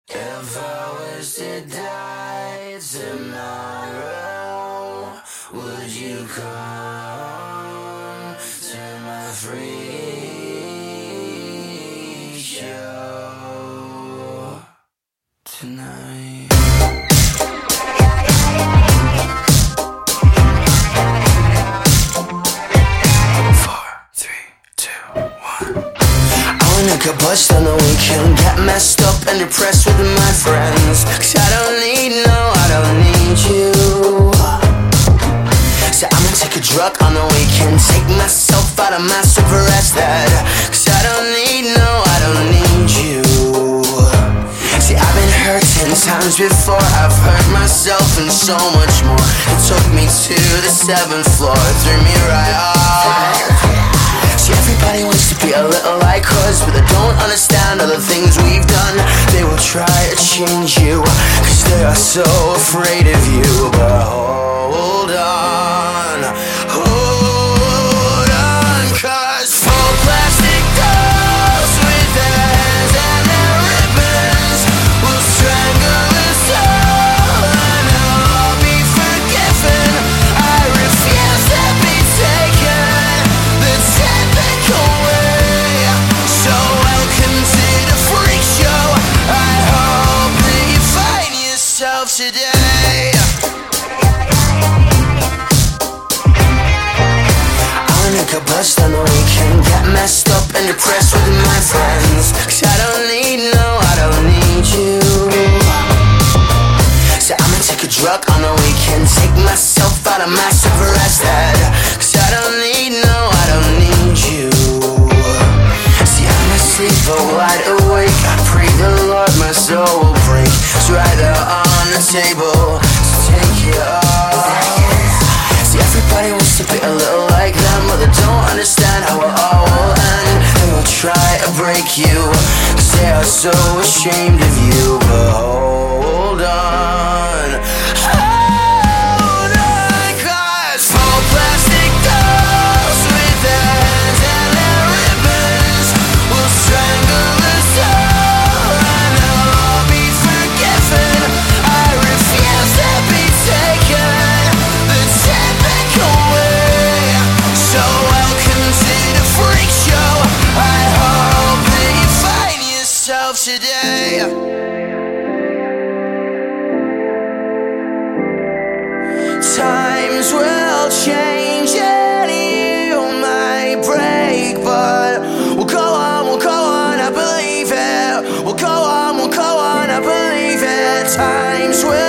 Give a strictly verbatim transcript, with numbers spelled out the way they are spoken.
If I was to die tomorrow, would you come to my free show tonight? Four, three, two, one. I wanna get bust on the weekend, get messed up and depressed with my friends. Cause I don't need, no, I don't need you. So I'ma take a drug on the weekend, take myself out of my super rested. Cause I don't need, no, I don't need you. See, I've been hurt ten times before, I've hurt myself and so much more. It took me to the seventh floor, threw me right off. See, everybody wants to be a little like us, but they don't understand all the things we've done. They will try to change you, cause they are so afraid of you. But hold on, hold on, cause full plastic dolls with their hands and their ribbons will strangle us all, and I'll be forgiven. I refuse to be taken the typical way. So welcome to the freak show. I hope that you find yourself today. I wanna go bust on the weekend, get messed up and depressed with my friends. Cause I don't need, no, I don't need you. So I'ma take a drug on the weekend, take myself out of my super rested. Cause I don't need, no, I don't need you. See, I'm asleep but wide awake, I pray the Lord my soul will break. It's right there on the table, so take it off. See, everybody wants to be a little like them, but they don't understand how it all will end. They will try to break you, cause they are so ashamed of you. But hold on, hold on, cause full plastic dolls with their hands and their ribbons will strangle us all, and I'll be forgiven. I refuse to be taken the typical way. So welcome to the freak show. I hope that you find yourself today. Times will change and you might break, but we'll go on, we'll go on, I believe it. We'll go on, we'll go on, I believe it. Times will